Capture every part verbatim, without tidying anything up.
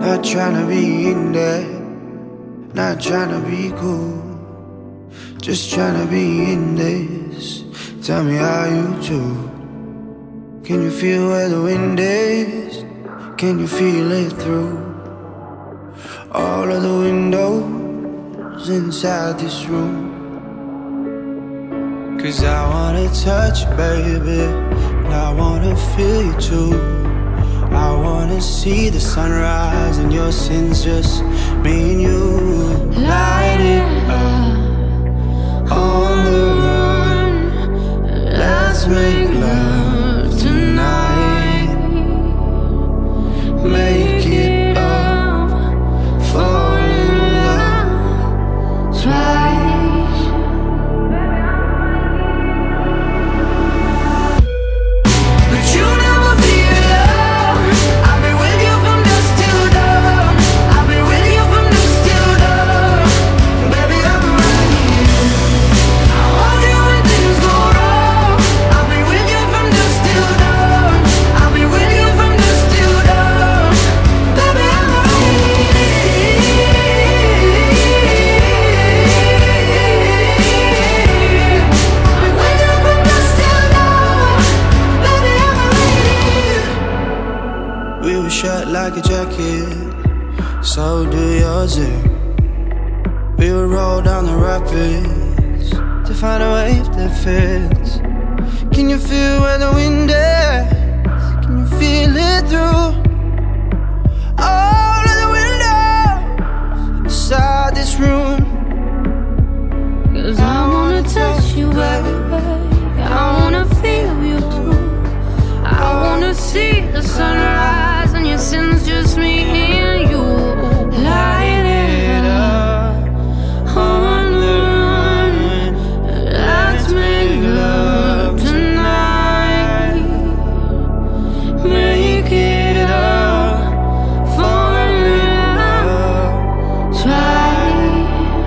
Not tryna be in there, not tryna be cool, just tryna be in this. Tell me how you do. Can you feel where the wind is? Can you feel it through all of the windows inside this room? Cause I wanna touch you, baby, and I wanna feel you too. I wanna see the sunrise and your sins, just me and you. Light it up on the run. Let's make love tonight. Make it up, fall in love twice. But you never be alone. I've been with you from dusk till dawn. I've been with you from dusk till dawn. Baby, I'm right here. I hold you when things go wrong. I've been with you from dusk till dawn. I've been with you from dusk till dawn. Baby, I'm right here. I've been with you from dusk till dawn. Baby, I'm right here. We were shut like a jacket, so do yours. eh? We would roll down the rapids to find a wave that fits. Can you feel where the wind is? Can you feel it through all of the windows inside this room? Cause I wanna touch you, baby. I wanna feel you too. I wanna see the sunrise and your sins, just me and you. Light it up on the run. Let's make love tonight. Make it up, fall in love twice.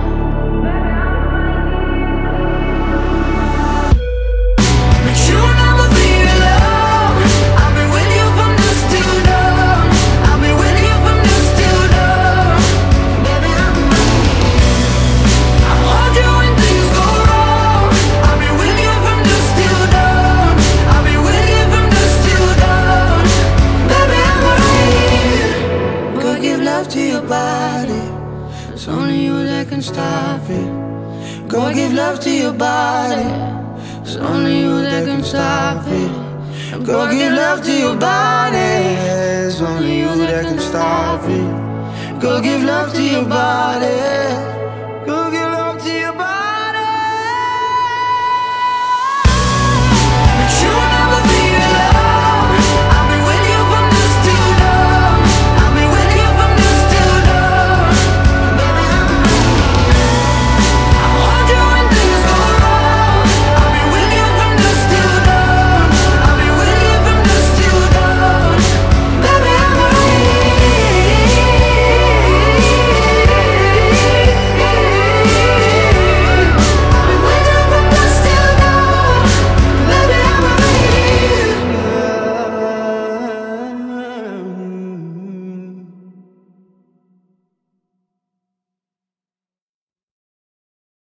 But you'll never be alone. I've been with you from dusk till dawn. I've been with you from dusk till dawn. Baby, I'm right here. I hold you when things go wrong. I've been with you from dusk till dawn. I've been with you from dusk till dawn. Baby, I'm right here. Go give love to your body, It's only you that can stop it. go give love to your body. It's only you that can stop it. Go give love to your body. It's only you that can stop it. Go give love to your body.